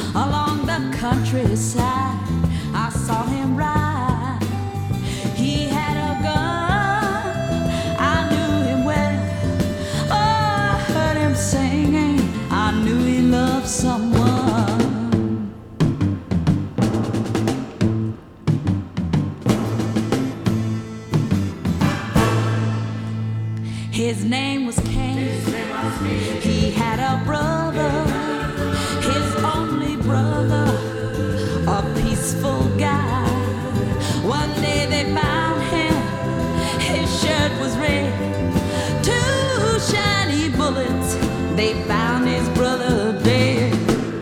along the countryside. I saw him ride. He had a gun. I knew him well. Oh, I heard him singing. I knew he loved someone. His name was Cain. He had a brother, his only brother, a peaceful guy. One day they found him, his shirt was red. Two shiny bullets, they found his brother dead.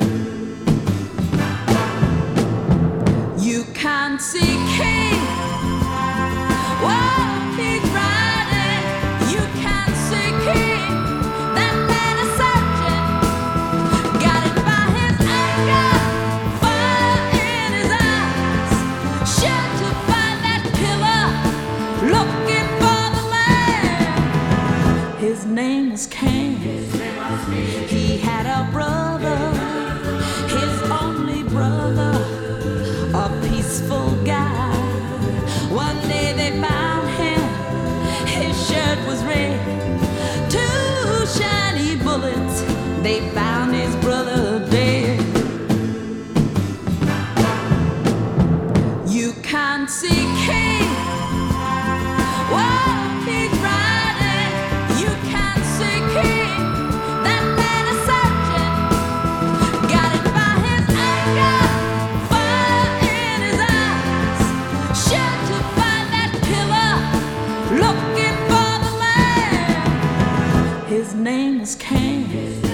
You can't see Cain. Whoa, he's riding. You can't see King. That man is searching. Got it by his anger, fire in his eyes. Sure to find that killer, looking for the man. His name was Cain. He had a brother, his only brother, a peaceful guy. One day they found him, his shirt was red. Two shiny bullets, they found his brother dead. You can't see King. Whoa, he's riding. You can't see King. That man is searching. Got it by his anger, fire in his eyes. Sure to find that killer, looking for the man. His name was Cain.